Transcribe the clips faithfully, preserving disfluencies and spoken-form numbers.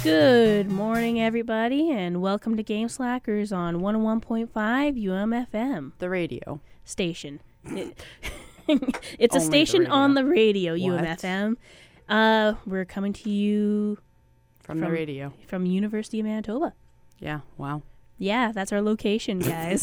Good morning, everybody, and welcome to Game Slackers on one oh one point five U M F M. The radio. Station. It, it's a Only station the on the radio, What? U M F M. Uh, we're coming to you From, From- the radio. from University of Manitoba. Yeah, wow. Yeah, that's our location, guys.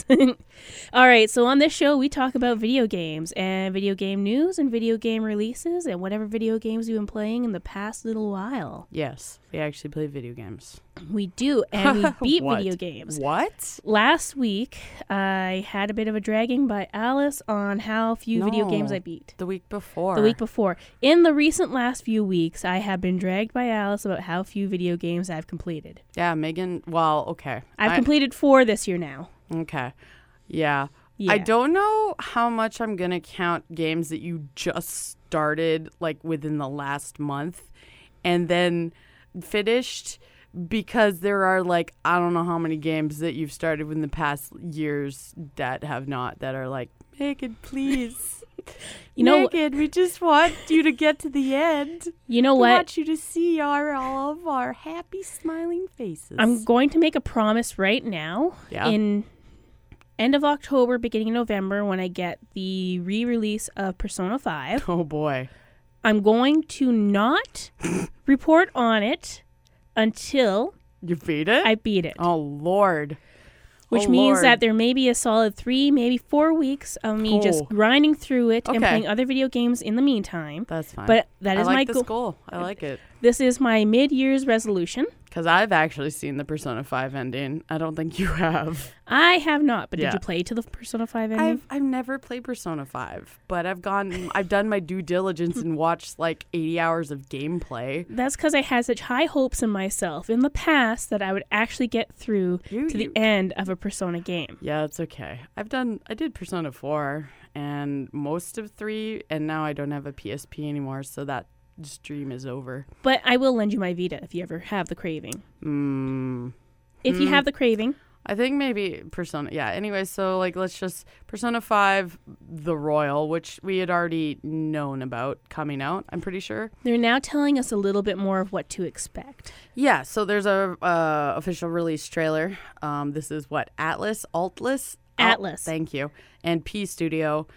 All right, so on this show, we talk about video games and video game news and video game releases and whatever video games we've been playing in the past little while. Yes, we actually play video games. We do, and we beat What? video games. What? Last week, I had a bit of a dragging by Alice on how few video No. games I beat. The week before. The week before. In the recent last few weeks, I have been dragged by Alice about how few video games I've completed. Yeah, Megan. Well, okay. I've I- completed four this year now. Okay. Yeah. Yeah. I don't know how much I'm going to count games that you just started, like, within the last month and then finished, because there are, like, I don't know how many games that you've started in the past years that have not, that are like, Megan, please. You know, Megan, we just want you to get to the end. you know We what? want you to see our all of our happy, smiling faces. I'm going to make a promise right now. Yeah. In end of October, beginning of November, when I get the re-release of Persona five, Oh, boy. I'm going to not report on it until You beat it? I beat it. Oh, Lord. Which Oh, means Lord. that there may be a solid three, maybe four weeks of me just Oh. grinding through it and Okay. playing other video games in the meantime. That's fine. But that I is like my this goal. goal. I like it. This is my mid-year's resolution. Because I've actually seen the Persona five ending. I don't think you have. I have not, but Yeah. did you play to the Persona five ending? I've I've never played Persona five, but I've gone I've done my due diligence and watched like eighty hours of gameplay. That's because I had such high hopes in myself in the past that I would actually get through You- to the you- end of a Persona game. Yeah, it's okay. I've done I did Persona four and most of three, and now I don't have a P S P anymore, so that stream is over. But I will lend you my Vita if you ever have the craving. Mm. If you Mm. have the craving, I think maybe Persona. Yeah. Anyway, so like let's just Persona five, the Royal, which we had already known about coming out. I'm pretty sure. they're now telling us a little bit more of what to expect. Yeah. So there's a uh, official release trailer. Um, this is what Atlas, Altless, Al- Atlas. thank you, and P Studio,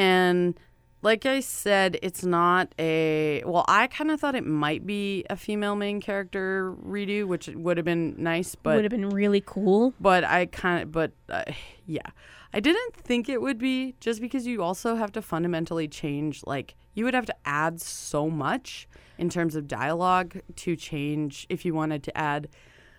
and like I said, it's not a. Well, I kind of thought it might be a female main character redo, which would have been nice, but Would have been really cool. But I kind of, but uh, yeah, I didn't think it would be, just because you also have to fundamentally change, like, you would have to add so much in terms of dialogue to change if you wanted to add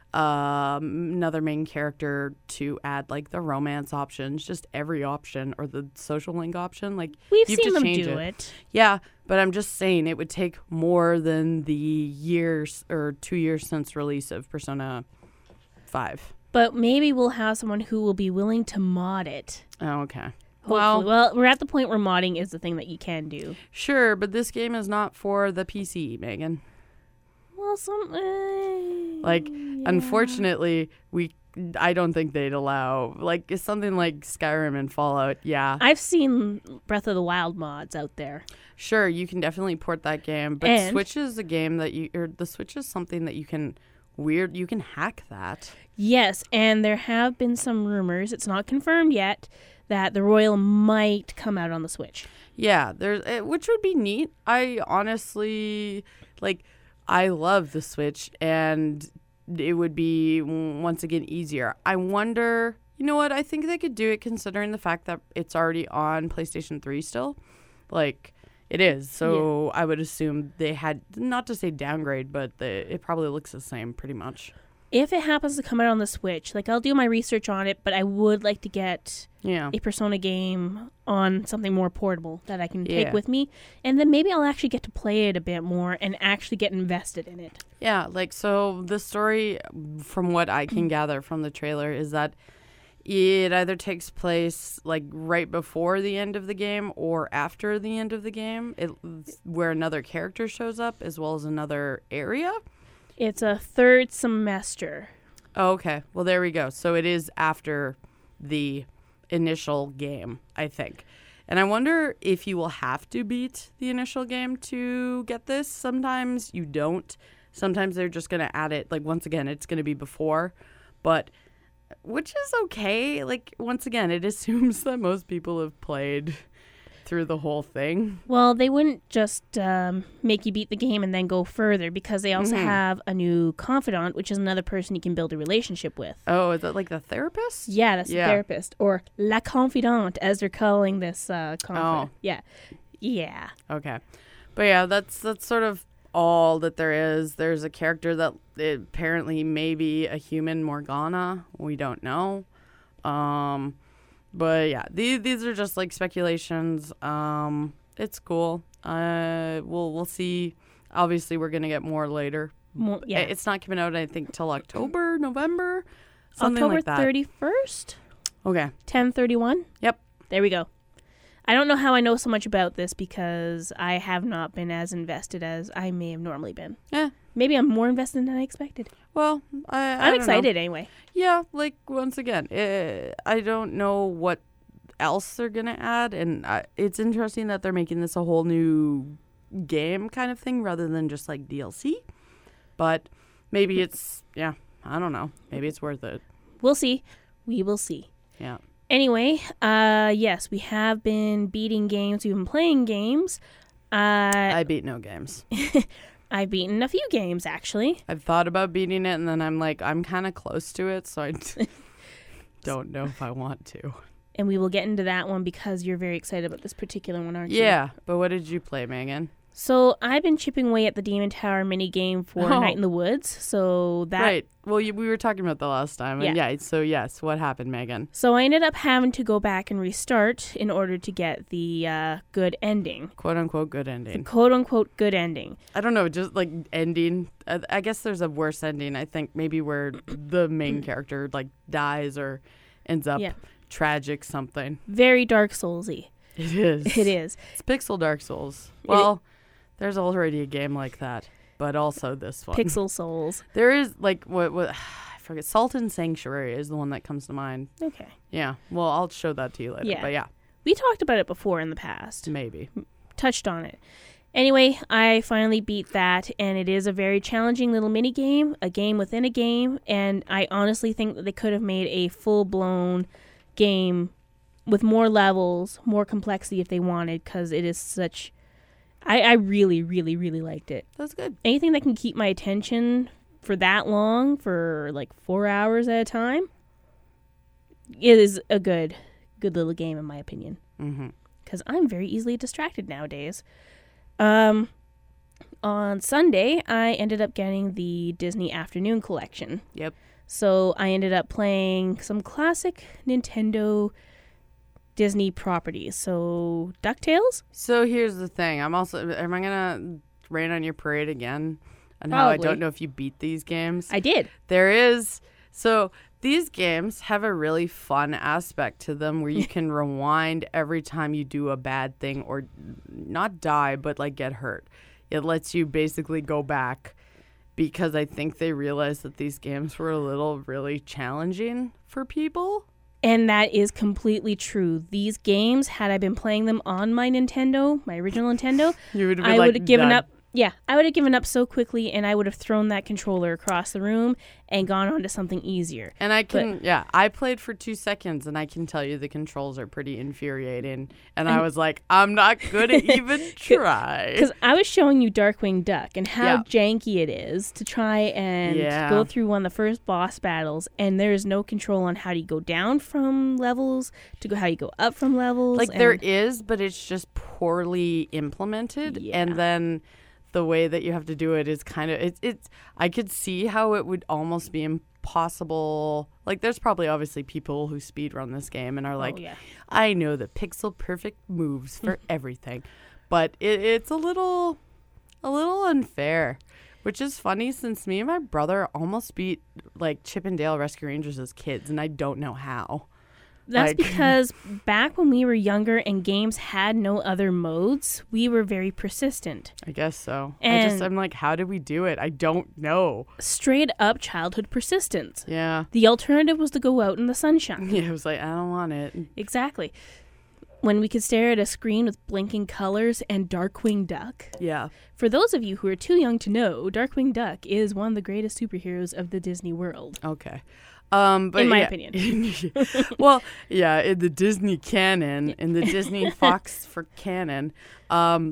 um, another main character, to add, like, the romance options, just every option, or the social link option. Like, We've you have seen to them change do it. it. Yeah, but I'm just saying it would take more than the years or two years since release of Persona five. But maybe we'll have someone who will be willing to mod it. Oh, okay. Hopefully. Well, well, we're at the point where modding is the thing that you can do. sure, but this game is not for the P C, Megan. Well, some uh, Like, yeah. unfortunately, we I don't think they'd allow, like, it's something like Skyrim and Fallout. Yeah, I've seen Breath of the Wild mods out there. sure, you can definitely port that game, but And- Switch is a game that you, or the Switch is something that you can weird, you can hack that. Yes, and there have been some rumors, it's not confirmed yet, that the Royal might come out on the Switch. Yeah, there's eh, which would be neat. I honestly like. I love the Switch, and it would be mm, once again easier. I wonder. You know what? I think they could do it, considering the fact that it's already on PlayStation three still. Like, it is. So I would assume they had, not to say downgrade, but the, it probably looks the same pretty much. If it happens to come out on the Switch, like I'll do my research on it, but I would like to get Yeah. a Persona game on something more portable that I can Yeah. take with me, and then maybe I'll actually get to play it a bit more and actually get invested in it. Yeah, like, so the story, from what I can gather from the trailer, is that it either takes place, like, right before the end of the game or after the end of the game, it, where another character shows up as well as another area. It's a third semester. Oh, okay. Well, there we go. So it is after the initial game, I think. And I wonder if you will have to beat the initial game to get this. Sometimes you don't. Sometimes they're just going to add it. Like, once again, it's going to be before, but which is okay. Like, once again, it assumes that most people have played through the whole thing. Well, they wouldn't just um, make you beat the game and then go further, because they also Mhm. have a new confidant, which is another person you can build a relationship with. Oh, is that like the therapist? Yeah, that's Yeah. the therapist, or la confidante, as they're calling this uh, confidant. Oh. Yeah, yeah. Okay. But yeah, that's that's sort of all that there is. There's a character that apparently may be a human Morgana. We don't know. Um, but yeah, these these are just like speculations. Um, it's cool. Uh, we'll we'll see. Obviously, we're gonna get more later. More, yeah. It's not coming out, I think, till October, November, something October like that. thirty-first, Okay. ten thirty-one. Yep. There we go. I don't know how I know so much about this, because I have not been as invested as I may have normally been. Yeah. Maybe I'm more invested than I expected. Well, I, I I'm don't know. excited anyway. Yeah, like, once again, uh, I don't know what else they're going to add, and I, it's interesting that they're making this a whole new game kind of thing rather than just, like, D L C. But maybe it's, yeah, I don't know. Maybe it's worth it. We'll see. We will see. Yeah. Anyway, uh, yes, we have been beating games. We've been playing games. Uh, I beat no games. I've beaten a few games, actually. I've thought about beating it, and then I'm like, I'm kind of close to it, so I don't know if I want to. And we will get into that one because you're very excited about this particular one, aren't you? Yeah, but what did you play, Megan? So I've been chipping away at the Demon Tower mini game for Oh. Night in the Woods. So that Right. Well, you, we were talking about that last time. And Yeah. yeah, so yes, what happened, Megan? So I ended up having to go back and restart in order to get the uh, good ending. Quote unquote good The ending. quote unquote good ending. I don't know, just like ending. I, I guess there's a worse ending. I think maybe where the main character like dies or ends up Yeah. tragic something. Very Dark Soulsy. It is. It is. It's Pixel Dark Souls. Well, there's already a game like that, but also this one. Pixel Souls. There is like what what I forget. Salt and Sanctuary is the one that comes to mind. Okay. Yeah. Well, I'll show that to you later. Yeah. But yeah, We talked about it before in the past. maybe. Touched on it. Anyway, I finally beat that, and it is a very challenging little mini game, a game within a game, and I honestly think that they could have made a full-blown game with more levels, more complexity if they wanted, because it is such... I, I really, really, really liked it. That's good. Anything that can keep my attention for that long, for like four hours at a time, it is a good, good little game in my opinion. Mm-hmm. Because I'm very easily distracted nowadays. Um, on Sunday, I ended up getting the Disney Afternoon Collection. Yep. So I ended up playing some classic Nintendo Disney properties. So DuckTales? So here's the thing. I'm also. Am I gonna rain on your parade again? And how I Probably. don't know if you beat these games. I did. There is. So these games have a really fun aspect to them where you can rewind every time you do a bad thing or not die, but like get hurt. It lets you basically go back because I think they realized that these games were a little really challenging for people. And that is completely true. These games, had I been playing them on my Nintendo, my original Nintendo, You would have been I like, would have given done. up. Yeah, I would have given up so quickly, and I would have thrown that controller across the room and gone on to something easier. And I can, yeah, I played for two seconds, and I can tell you the controls are pretty infuriating. And I was like, I'm not going to even try. Because I was showing you Darkwing Duck and how Yeah. janky it is to try and Yeah. go through one of the first boss battles, and there is no control on how do you go down from levels to go how you go up from levels. Like, there and- is, but it's just poorly implemented. Yeah. And then the way that you have to do it is kind of, it's, it's, I could see how it would almost be impossible. Like, there's probably obviously people who speedrun this game and are like, oh, yeah. I know the pixel perfect moves for everything. But it, it's a little, a little unfair. Which is funny since me and my brother almost beat like Chip and Dale Rescue Rangers as kids, and I don't know how. That's Like- because back when we were younger and games had no other modes, we were very persistent. I guess so. I just And- I'm like, how did we do it? I don't know. Straight up childhood persistence. Yeah. The alternative was to go out in the sunshine. Yeah, I was like, I don't want it. Exactly. when we could stare at a screen with blinking colors and Darkwing Duck. Yeah. For those of you who are too young to know, Darkwing Duck is one of the greatest superheroes of the Disney world. Okay. Um, but in my yeah. opinion. Well, yeah, in the Disney canon, in the Disney Fox for canon. Um,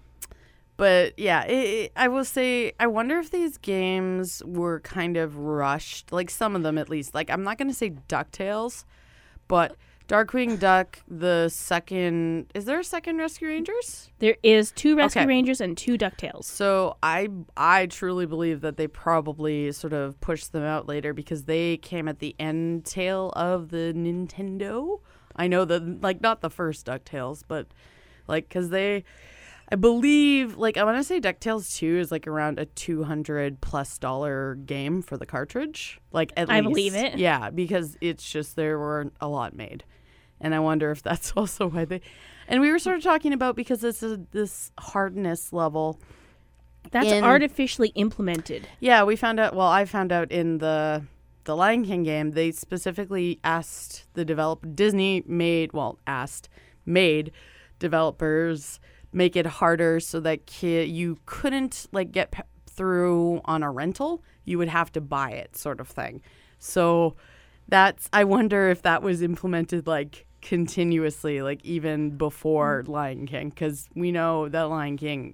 but yeah, it, it, I will say, I wonder if these games were kind of rushed, like some of them at least. Like, I'm not going to say DuckTales, but Darkwing Duck, the second, is there a second Rescue Rangers? There is two Rescue Okay. Rangers and two DuckTales. So I I truly believe that they probably sort of pushed them out later because they came at the end tail of the Nintendo. I know that, like, not the first DuckTales, but like, because they, I believe, like, I want to say DuckTales two is like around a two hundred plus dollar game for the cartridge. Like, at I least. believe it. Yeah, because it's just, there weren't a lot made. And I wonder if that's also why they, and we were sort of talking about, because this is this hardness level. That's in- artificially implemented. Yeah, we found out, well, I found out in the the Lion King game, they specifically asked the developer, Disney made, well, asked, made developers make it harder so that kid, you couldn't, like, get p- through on a rental. You would have to buy it, sort of thing. So that's, I wonder if that was implemented, like, continuously, like, even before Lion King, because we know that Lion King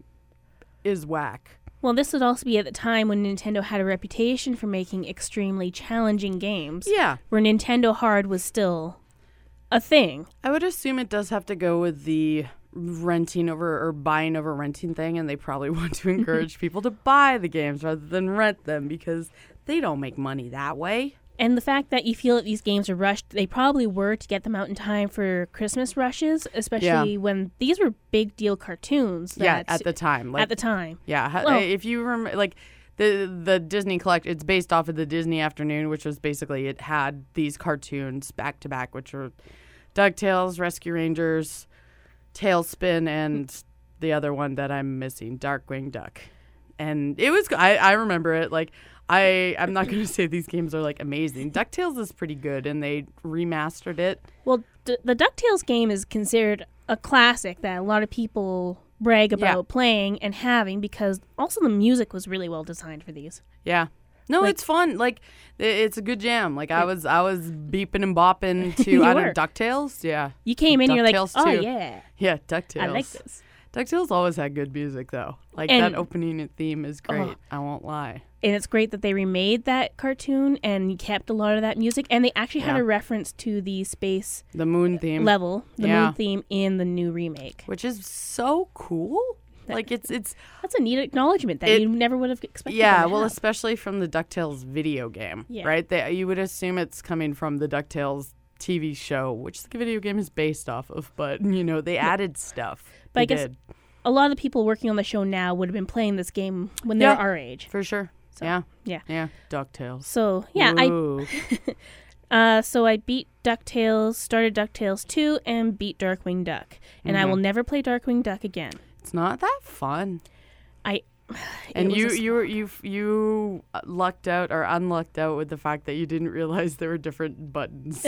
is whack. Well, this would also be at the time when Nintendo had a reputation for making extremely challenging games, Yeah. where Nintendo Hard was still a thing. I would assume it does have to go with the renting over or buying over renting thing, and they probably want to encourage people to buy the games rather than rent them because they don't make money that way. And the fact that you feel that these games are rushed, they probably were to get them out in time for Christmas rushes, especially Yeah. when these were big deal cartoons. That, Yeah, at the time. Like, at the time. yeah, ha- Well- if you remember, like, the the Disney Collect, it's based off of the Disney Afternoon, which was basically, it had these cartoons back to back, which were DuckTales, Rescue Rangers, Tailspin, and the other one that I'm missing, Darkwing Duck. And it was, I, I remember it, like, I, I'm not going to say these games are, like, amazing. DuckTales is pretty good, and they remastered it. Well, d- the DuckTales game is considered a classic that a lot of people brag about Yeah. playing and having, because also the music was really well designed for these. Yeah. No, Like- it's fun. Like, i- it's a good jam. Like, I was I was beeping and bopping to, You I don't were. know, DuckTales? Yeah. You came in, you're like, DuckTales oh, too. yeah, Yeah, DuckTales. I like this. DuckTales always had good music, though. Like, And- that opening theme is great. Oh. I won't lie. And it's great that they remade that cartoon and kept a lot of that music. And they actually had Yeah. a reference to the space The moon theme. level, the Yeah. moon theme in the new remake. Which is so cool. That- Like, it's, it's That's a neat acknowledgement that It- you never would have expected. yeah, them to well, have. especially from the DuckTales video game, Yeah. right? They, you would assume it's coming from the DuckTales T V show, which the video game is based off of, but, you know, they added stuff. But I They guess- did. a lot of the people working on the show now would have been playing this game when they Yeah. were our age. For sure. So, yeah. yeah. Yeah. DuckTales. So yeah, Ooh. I uh, so I beat DuckTales, started DuckTales two, and beat Darkwing Duck. And I Mhm. will never play Darkwing Duck again. It's not that fun. I And it you was a- you were you you lucked out or unlucked out with the fact that you didn't realize there were different buttons.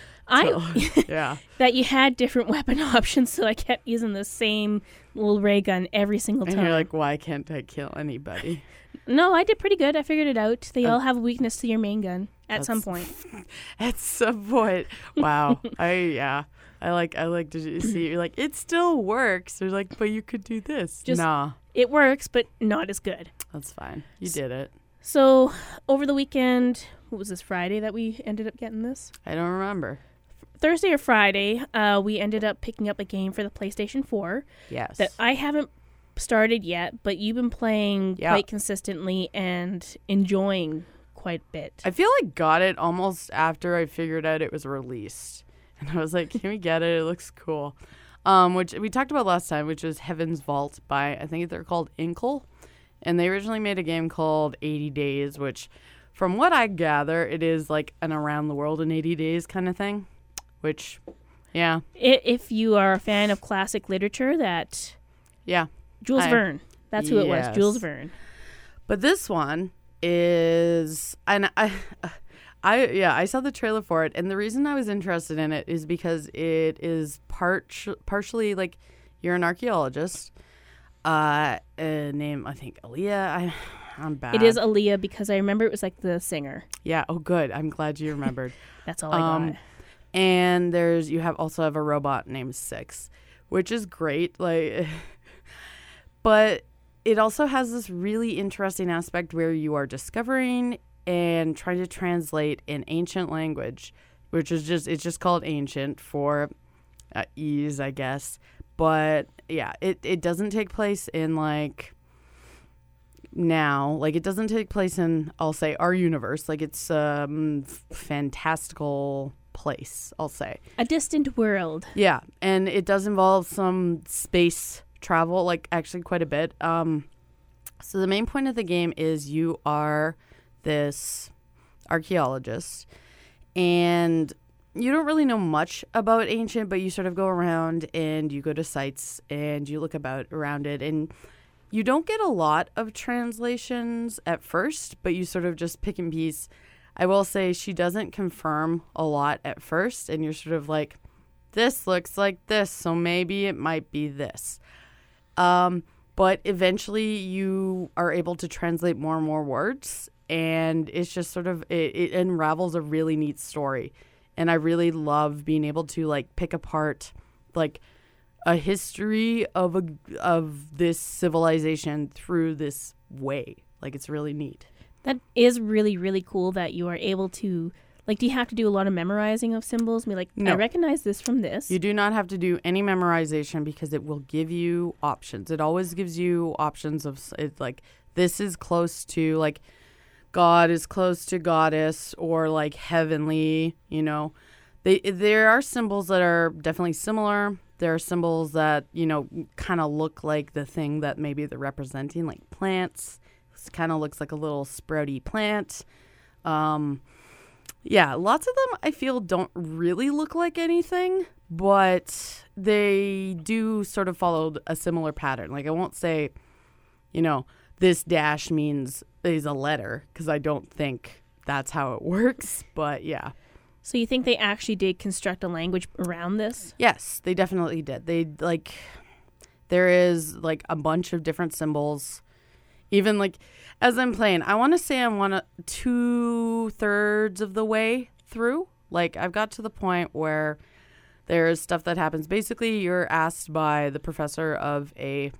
I So, yeah. that you had different weapon options, so I kept using the same little ray gun every single And time. you're like, why can't I kill anybody? No, I did pretty good. I figured it out. They Uh, all have a weakness to your main gun at some That's- point. At some point, wow. I yeah. I like I like to see you're like it still works. They're like, but you could do this. Just- nah, It works, but not as good. that's fine. You did it. So over the weekend, what was this, Friday that we ended up getting this? I don't remember. Thursday or Friday, uh, we ended up picking up a game for the PlayStation four Yes. that I haven't started yet, but you've been playing Yeah. quite consistently and enjoying quite a bit. I feel like got it almost after I figured out it was released. And I was like, can we get it? It looks cool. Um, which we talked about last time, which was Heaven's Vault by, I think they're called Inkle. And they originally made a game called eighty days, which from what I gather, it is like an around the world in eighty days kind of thing. Which, yeah, I- If you are a fan of classic literature, that yeah. Jules I- Verne, that's who it was, Yes. Jules Verne. But this one is, and I, I yeah, I saw the trailer for it, and the reason I was interested in it is because it is part partially like you're an archaeologist. Uh, uh name I think Aaliyah. I I'm bad. It is Aaliyah because I remember it was like the singer. Yeah. Oh, good. I'm glad you remembered. That's all I um, got. And there's you have also have a robot named Six, which is great. Like, but it also has this really interesting aspect where you are discovering and trying to translate an ancient language, which is just it's just called ancient for uh, ease, I guess. But yeah, it, it doesn't take place in like now. Like it doesn't take place in, I'll say, our universe. Like it's um f- fantastical place, I'll say. A distant world. Yeah, and it does involve some space travel, like actually quite a bit. Um, so the main point of the game is you are this archaeologist, and you don't really know much about ancient, but you sort of go around and you go to sites and you look about around it, and you don't get a lot of translations at first, but you sort of just pick and piece. I will say she doesn't confirm a lot at first, and you're sort of like, this looks like this, so maybe it might be this. Um, but eventually you are able to translate more and more words, and it's just sort of, it, it unravels a really neat story. And I really love being able to like pick apart like a history of a of this civilization through this way. Like it's really neat. That is really, really cool that you are able to, like, do you have to do a lot of memorizing of symbols? Be like, No. I recognize this from this. You do not have to do any memorization because it will give you options. It always gives you options of s- it's like this is close to like God is close to goddess or like heavenly, you know. They there are symbols that are definitely similar. There are symbols that, you know, kind of look like the thing that maybe they're representing, like plants. It kind of looks like a little sprouty plant. Um, yeah, lots of them I feel don't really look like anything, but they do sort of follow a similar pattern. Like I won't say, you know, this dash means is a letter because I don't think that's how it works. But yeah. So you think they actually did construct a language around this? Yes, they definitely did. They like there is like a bunch of different symbols. Even like as I'm playing, I want to say I'm one of two thirds of the way through. Like I've got to the point where there's stuff that happens. Basically, you're asked by the professor of a,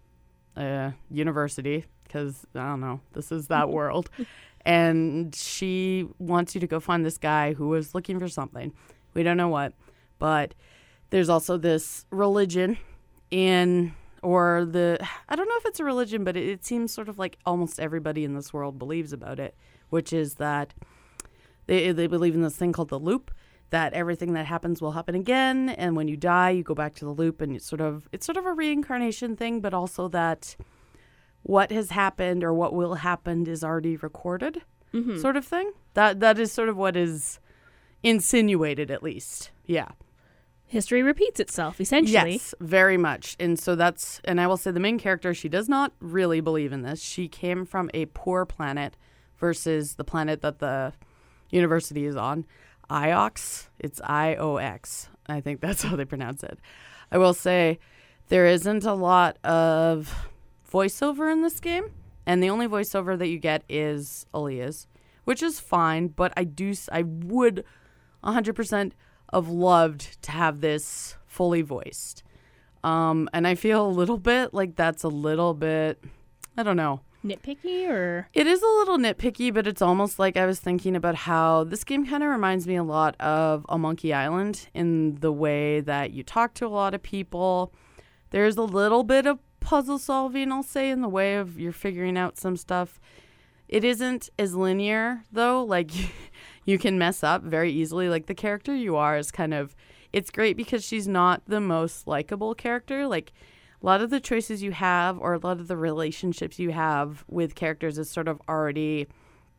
a university because I don't know, this is that world. And she wants you to go find this guy who was looking for something. We don't know what. But there's also this religion in, or the, I don't know if it's a religion, but it, it seems sort of like almost everybody in this world believes about it, which is that they they believe in this thing called the loop, that everything that happens will happen again. And when you die, you go back to the loop, and it's sort of, it's sort of a reincarnation thing, but also that what has happened or what will happen is already recorded, mm-hmm. sort of thing. That that is sort of what is insinuated, at least. Yeah. History repeats itself, essentially. Yes, very much. And so that's, and I will say the main character, she does not really believe in this. She came from a poor planet versus the planet that the university is on, Iox. It's I O X. I think that's how they pronounce it. I will say there isn't a lot of voiceover in this game, and the only voiceover that you get is Aaliyah's, which is fine, but I do I would one hundred percent have loved to have this fully voiced. Um, and I feel a little bit like that's a little bit, I don't know. Nitpicky, or? It is a little nitpicky, but it's almost like I was thinking about how this game kind of reminds me a lot of A Monkey Island in the way that you talk to a lot of people. There's a little bit of puzzle solving, I'll say, in the way of you're figuring out some stuff. It isn't as linear, though. Like, you can mess up very easily. Like, the character you are is kind of, it's great because she's not the most likable character. Like, a lot of the choices you have or a lot of the relationships you have with characters is sort of already,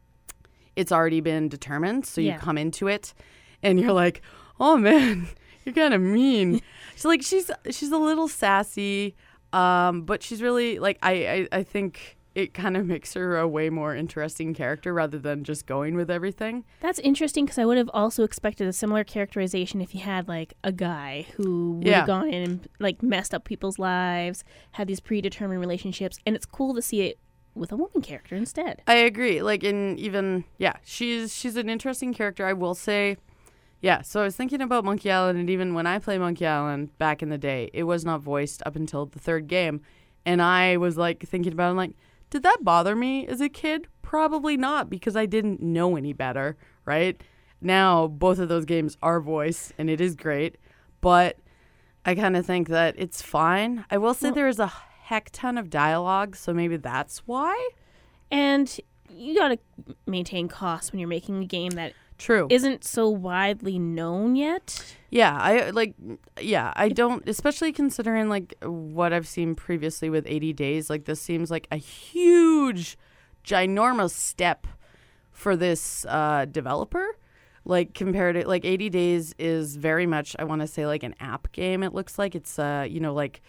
it's already been determined. So you yeah. come into it and you're like, oh, man, you're kind of mean. So, like, she's she's a little sassy. Um, but she's really, like, I, I, I think it kind of makes her a way more interesting character rather than just going with everything. That's interesting because I would have also expected a similar characterization if you had like a guy who would Yeah. have gone in and like messed up people's lives, had these predetermined relationships, and it's cool to see it with a woman character instead. I agree. Like, in even, yeah, she's she's an interesting character. I will say, yeah, so I was thinking about Monkey Island, and even when I play Monkey Island back in the day, it was not voiced up until the third game. And I was, like, thinking about it, I'm like, did that bother me as a kid? Probably not, because I didn't know any better, right? Now, both of those games are voiced, and it is great. But I kind of think that it's fine. I will say Well- there is a heck ton of dialogue, so maybe that's why. And you got to maintain costs when you're making a game that True. isn't so widely known yet. Yeah, I like yeah, I don't especially considering like what I've seen previously with eighty days, like this seems like a huge ginormous step for this uh developer. Like compared to like eighty days is very much I want to say like an app game. It looks like it's uh you know like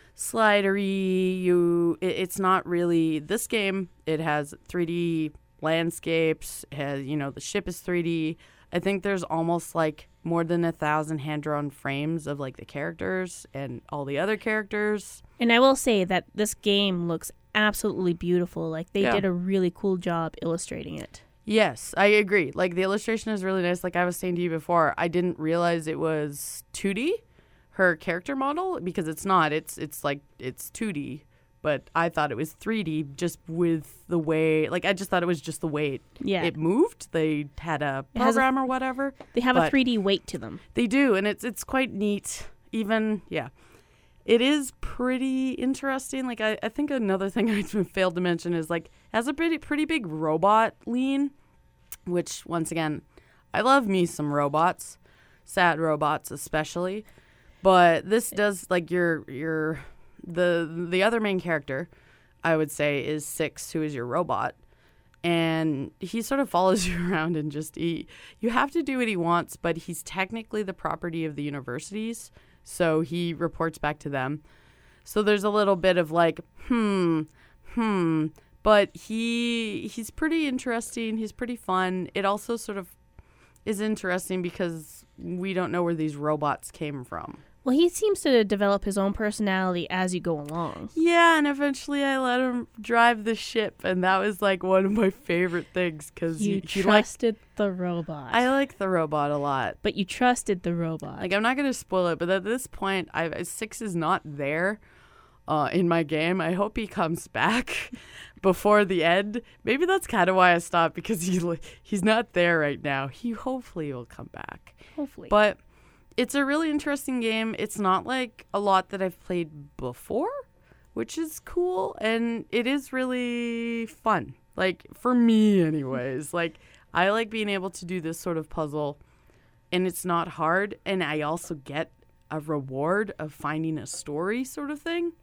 slidery, you it, it's not really this game. It has three D landscapes, it has you know the ship is three D. I think there's almost like more than a thousand hand-drawn frames of like the characters and all the other characters. And I will say that this game looks absolutely beautiful. Like they Yeah. did a really cool job illustrating it. Yes, I agree. Like the illustration is really nice. Like I was saying to you before, I didn't realize it was two D, her character model, because it's not. It's it's like it's two D, but I thought it was three D just with the way. Like I just thought it was just the way it, Yeah. it moved. They had a It has a- program or whatever. They have a but- three D weight to them. They do, and it's it's quite neat. Even yeah, it is pretty interesting. Like I, I think another thing I failed to mention is like it has a pretty pretty big robot lean, which once again, I love me some robots, sad robots especially. But this does like your your the the other main character, I would say, is Six, who is your robot. And he sort of follows you around and just he, you have to do what he wants, but he's technically the property of the universities, so he reports back to them. So there's a little bit of like, hmm, hmm, but he he's pretty interesting. He's pretty fun. It also sort of is interesting because we don't know where these robots came from. Well, he seems to develop his own personality as you go along. Yeah, and eventually I let him drive the ship, and that was like one of my favorite things because You he, he like trusted the robot. I like the robot a lot. but you trusted the robot. Like I'm not gonna spoil it, but at this point, I Six is not there uh, in my game. I hope he comes back before the end. Maybe that's kind of why I stopped because he he's not there right now. He hopefully will come back, Hopefully. but. It's a really interesting game. It's not like a lot that I've played before, which is cool. And it is really fun. Like, for me anyways. Like, I like being able to do this sort of puzzle. And it's not hard. And I also get a reward of finding a story sort of thing.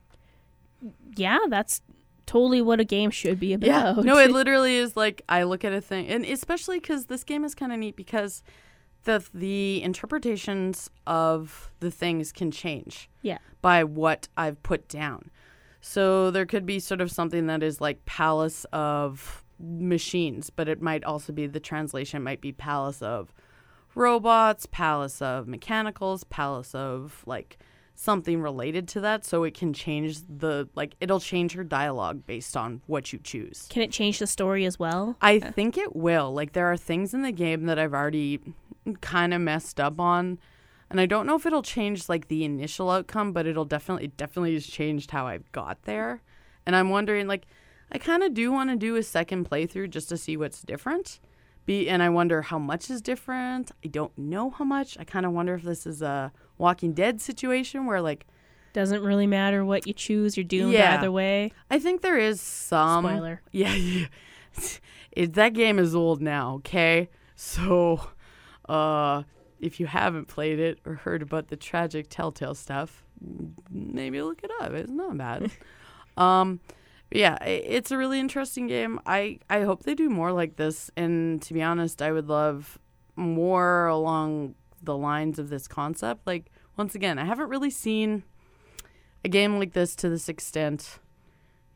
yeah, that's totally what a game should be about. Yeah. No, it literally is like, I look at a thing. And especially because this game is kind of neat because... The, the interpretations of the things can change Yeah. by what I've put down. So there could be sort of something that is like palace of machines, but it might also be the translation might be palace of robots, palace of mechanicals, palace of like something related to that. So it can change the like it'll change her dialogue based on what you choose. Can it change the story as well? I think it will. Like there are things in the game that I've already kind of messed up on, and I don't know if it'll change like the initial outcome, but it'll definitely it definitely has changed how I got there. And I'm wondering, like, I kind of do want to do a second playthrough just to see what's different. Be and I wonder how much is different. I don't know how much. I kind of wonder if this is a Walking Dead situation where like Doesn't really matter what you choose. You're doomed Yeah. either way. I think there is some Spoiler. Yeah, yeah. It, that game is old now, okay? So, uh, if you haven't played it or heard about the tragic Telltale stuff, maybe look it up. It's not bad. um, but yeah, i- it's a really interesting game. I, I hope they do more like this. And to be honest, I would love more along the lines of this concept. Like, once again, I haven't really seen a game like this to this extent. Yeah.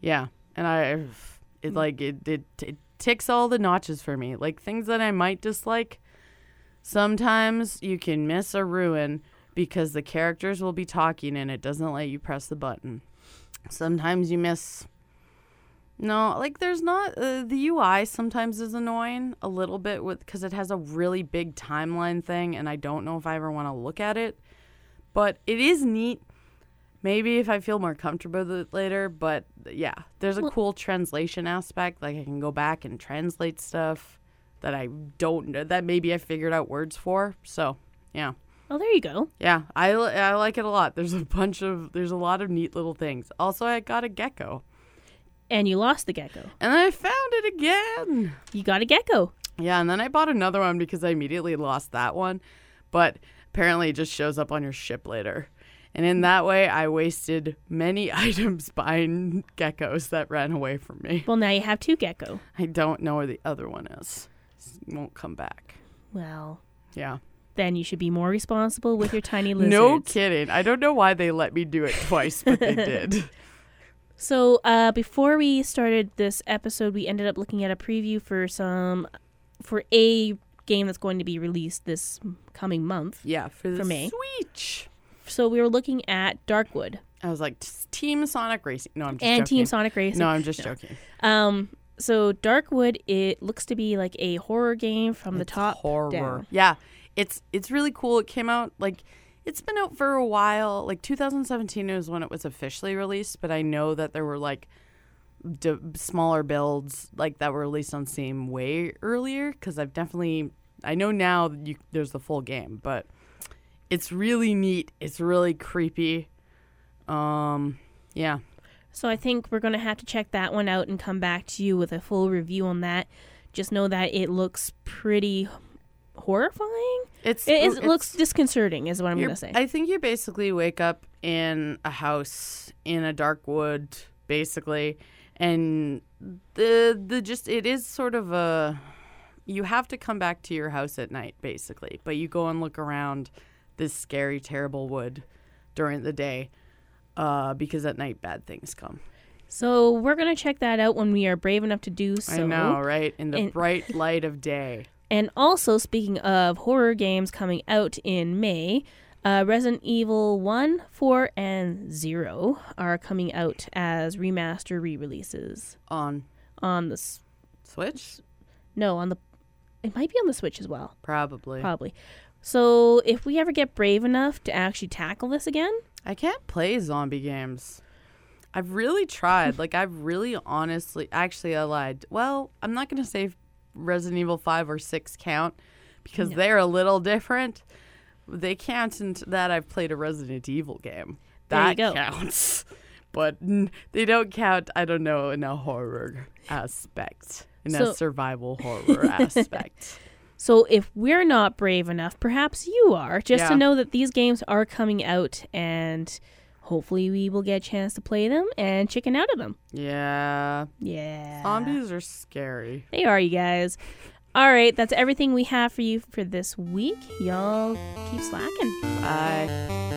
and I, it like it, it it ticks all the notches for me. Like things that I might dislike. Sometimes you can miss or ruin because the characters will be talking and it doesn't let you press the button. Sometimes you miss. No, like there's not uh, the U I sometimes is annoying a little bit with because it has a really big timeline thing, and I don't know if I ever want to look at it. But it is neat. Maybe if I feel more comfortable with it later, but yeah, there's a cool translation aspect. Like I can go back and translate stuff that I don't know, that maybe I figured out words for. So, yeah. Oh, there you go. Yeah, I, I like it a lot. There's a bunch of, there's a lot of neat little things. Also, I got a gecko. And you lost the gecko. And then I found it again. You got a gecko. Yeah, and then I bought another one because I immediately lost that one. But apparently it just shows up on your ship later. And in that way, I wasted many items buying geckos that ran away from me. Well, now you have two gecko. I don't know where the other one is. It won't come back. Well, yeah. Then you should be more responsible with your tiny lizards. No kidding. I don't know why they let me do it twice, but they did. So uh, before we started this episode, we ended up looking at a preview for some for a game that's going to be released this coming month. Yeah, for the for May. Switch. So we were looking at Darkwood. I was like, Team Sonic Racing. No, I'm just and joking. Team Sonic Racing. No, I'm just no. joking. Um, so Darkwood, it looks to be like a horror game from it's the top horror. down. Yeah, it's it's really cool. It came out like it's been out for a while. Like two thousand seventeen is when it was officially released, but I know that there were like d- smaller builds like that were released on Steam way earlier. Because I've definitely I know now that you, there's the full game, but. It's really neat. It's really creepy. Um, yeah. So I think we're going to have to check that one out and come back to you with a full review on that. Just know that it looks pretty horrifying. It's It, it's, it looks disconcerting is what I'm going to say. I think you basically wake up in a house in a dark wood, basically. And the the just it is sort of a... You have to come back to your house at night, basically. But you go and look around this scary, terrible wood during the day uh, because at night bad things come. So we're going to check that out when we are brave enough to do so. I know, right? In the and, bright light of day. And also, speaking of horror games coming out in May, uh, Resident Evil one, four, and zero are coming out as remaster re-releases. On? On the... S- Switch? No, on the... It might be on the Switch as well. Probably. Probably. So if we ever get brave enough to actually tackle this again... I can't play zombie games. I've really tried. like, I've really honestly... Actually, I lied. Well, I'm not going to say Resident Evil five or six count because no. they're a little different. They count into that I've played a Resident Evil game. That there you go. counts. But n- they don't count, I don't know, in a horror aspect. In so, a survival horror aspect. So if we're not brave enough, perhaps you are, just yeah. to know that these games are coming out and hopefully we will get a chance to play them and chicken out of them. Yeah. Yeah. Zombies are scary. They are, you guys. All right, that's everything we have for you for this week. Y'all keep slacking. Bye.